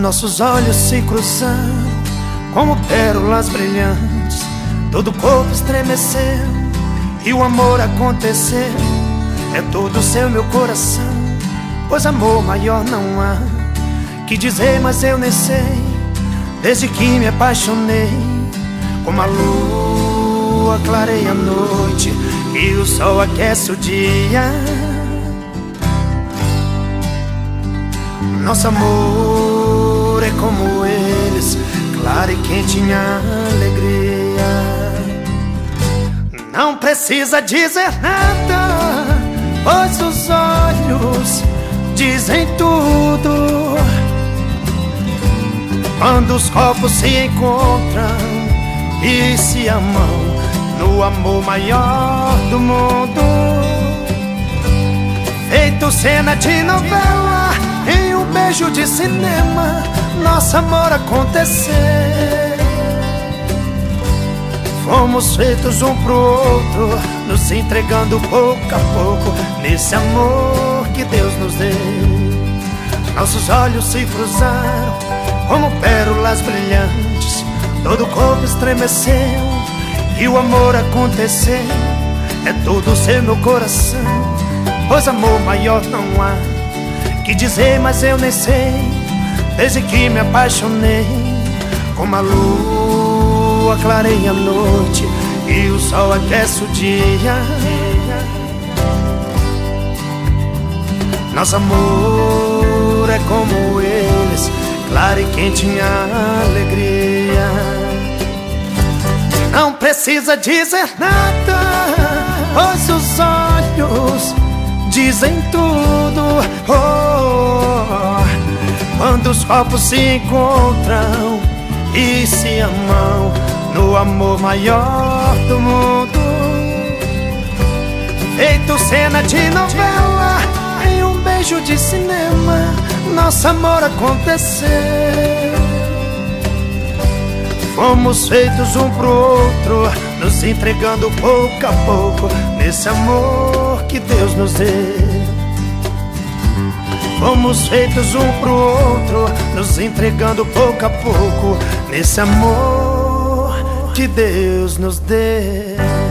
Nossos olhos se cruzaram como pérolas brilhantes. Todo o corpo estremeceu e o amor aconteceu. É todo seu meu coração, pois amor maior não há. Que dizer, mas eu nem sei. Desde que me apaixonei, como a lua clareia a noite e o sol aquece o dia. Nosso amor é como eles, claro e quente em alegria. Não precisa dizer nada, pois os olhos dizem tudo. Quando os corpos se encontram e se amam no amor maior do mundo, feito cena de novela em um beijo de cinema, nosso amor aconteceu. Fomos feitos um pro outro, nos entregando pouco a pouco nesse amor que Deus nos deu. Nossos olhos se cruzaram como pérolas brilhantes. Todo o corpo estremeceu e o amor aconteceu. É todo seu meu coração, pois amor maior não há. Que dizer, mas eu nem sei. Desde que me apaixonei, como a lua clareia a noite e o sol aquece o dia. Nosso amor é como eles, claro e quente em alegria. Não precisa dizer nada, pois os olhos dizem tudo. Quando os corpos se encontram e se amam no amor maior do mundo, feito cena de novela em um beijo de cinema, nosso amor aconteceu. Fomos feitos um pro outro, nos entregando pouco a pouco nesse amor que Deus nos deu. Fomos feitos um pro outro, nos entregando pouco a pouco nesse amor que Deus nos deu.